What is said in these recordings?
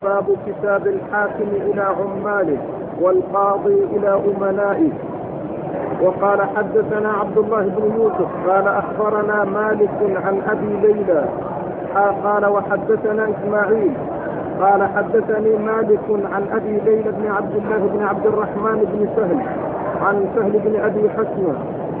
باب كتاب الحاكم إلى عماله والقاضي إلى أمنائه. وقال حدثنا عبد الله بن يوسف قال أخبرنا مالك عن أبي ليلى قال وحدثنا إسماعيل قال حدثني مالك عن أبي ليلى بن عبد الله بن عبد الرحمن بن سهل عن سهل بن أبي حسنة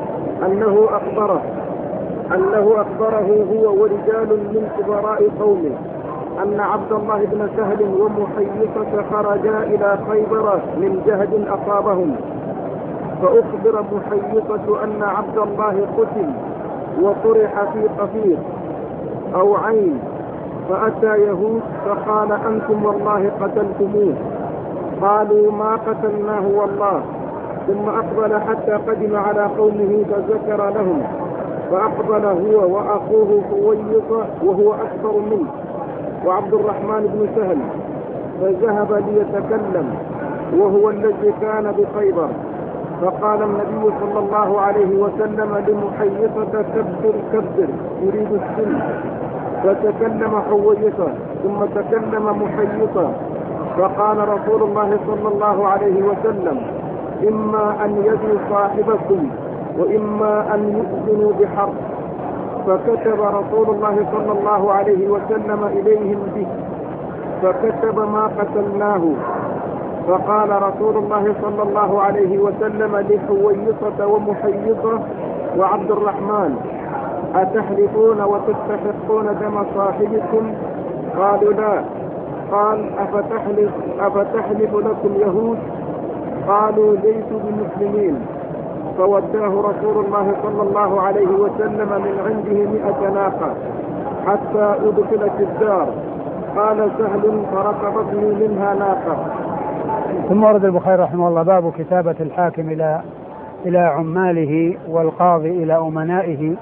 أنه أخبره هو ورجال من كبراء قومه أن عبد الله بن سهل ومحيصة خرجا إلى خيبر من جهد أصابهم، فأخبر محيصة أن عبد الله قتل وطرح في قفير أو عين، فأتى يهود فقال أنتم والله قتلتموه. قالوا ما قتلناه والله. ثم أقبل حتى قدم على قومه فذكر لهم، فأقبل هو وأخوه حويصة وهو أكبر منه وعبد الرحمن بن سهل، فذهب ليتكلم وهو الذي كان بخيبر. فقال النبي صلى الله عليه وسلم لمحيصة كبر يريد السن، فتكلم حويصة ثم تكلم محيصة، فقال رسول الله صلى الله عليه وسلم إما أن يدوا صاحبكم وإما أن يؤذنوا بحرب. فكتب رسول الله صلى الله عليه وسلم إليهم به، فكتب ما قتلناه. فقال رسول الله صلى الله عليه وسلم لحويصة ومحيصة وعبد الرحمن أتحلفون وتستحقون دم صاحبكم؟ قالوا لا. قال أفتحلف لكم يهود؟ قالوا ليسوا بمسلمين. فوداه رسول الله صلى الله عليه وسلم من عنده 100 ناقة حتى أدخلت الدار. قال سهل فركبتني منها ناقة. ثم ورد البخاري رحمه الله باب كتابة الحاكم إلى عماله والقاضي إلى أمنائه.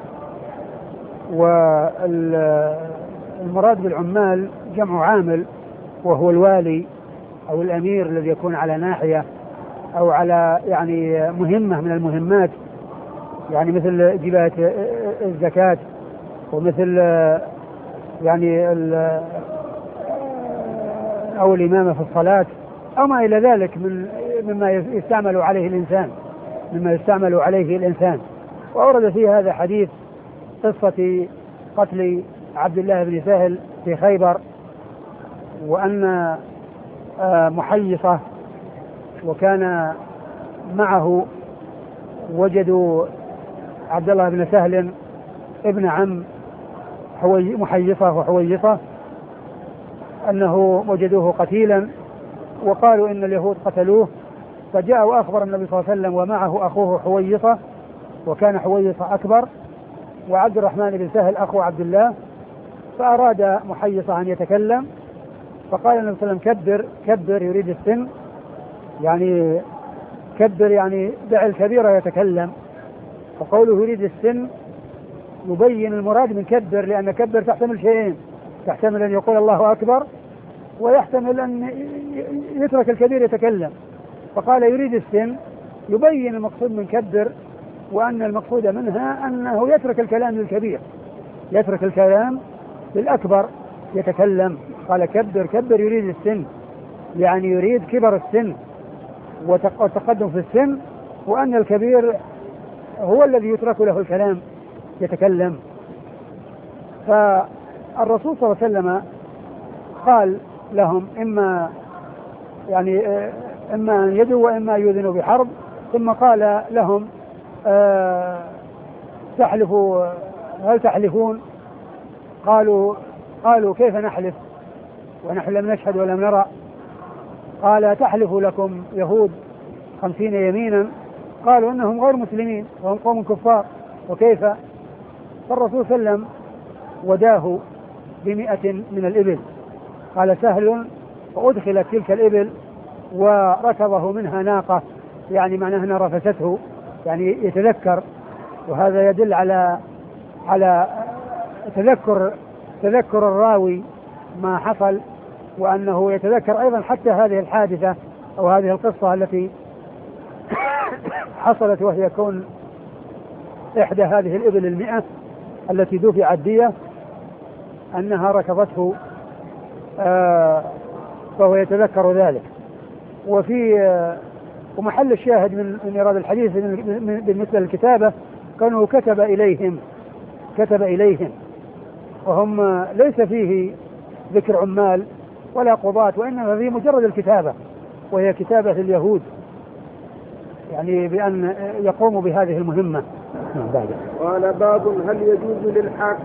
والمراد بالعمال جمع عامل، وهو الوالي أو الأمير الذي يكون على ناحية أو على يعني مهمة من المهمات، يعني مثل جباية الزكاة ومثل يعني أو الإمامة في الصلاة أو ما إلى ذلك مما يستعمل عليه الإنسان. وأورد في هذا حديث قصة قتل عبد الله بن سهل في خيبر، وأن محيصة وكان معه وجدوا عبد الله بن سهل ابن عم محيصة وحويصة أنه وجدوه قتيلا، وقالوا إن اليهود قتلوه. فجاء وأخبر النبي صلى الله عليه وسلم ومعه أخوه حويصة، وكان حويصة أكبر وعبد الرحمن بن سهل أخو عبد الله. فأراد محيصة أن يتكلم، فقال النبي صلى الله عليه وسلم كبر يريد السن، يعني كبر يعني دع الكبير يتكلم. وقوله يريد السن يبين المراد من كبر، لأن كبر تحتمل شيئين، تحتمل أن يقول الله أكبر، ويحتمل أن يترك الكبير يتكلم. فقال يريد السن يبين المقصود من كبر، وأن المقصود منها أنه يترك الكلام للكبير، يترك الكلام للأكبر يتكلم. قال كبر يريد السن، يعني يريد كبر السن والتقدم في السن، وأن الكبير هو الذي يترك له الكلام يتكلم. فالرسول صلى الله عليه وسلم قال لهم إما أن يدوا وإما يؤذنوا بحرب. ثم قال لهم هل تحلفون؟ قالوا كيف نحلف ونحن لم نشهد ولم نرى؟ قال تحلف لكم يهود 50 يمينا. قالوا إنهم غير مسلمين وهم قوم كفار، وكيف؟ فالرسول صلى الله عليه وسلم وداه ب100 من الإبل. قال سهل فأدخلت تلك الإبل وركضه منها ناقة، يعني معناها أنها رفسته، يعني يتذكر. وهذا يدل على تذكر الراوي ما حصل، وأنه يتذكر أيضا حتى هذه الحادثة أو هذه القصة التي حصلت، وهي كون إحدى هذه الإبل 100 التي دفعت دية أنها ركضته فهو يتذكر ذلك. ومحل الشاهد من إيراد الحديث بالنسبة للكتابة كانه كتب إليهم وهم ليس فيه ذكر عمال ولا قضاة، وإنما فيه مجرد الكتابة، وهي كتابة اليهود يعني بأن يقوموا بهذه المهمة. قال: باب هل يجوز للحاكم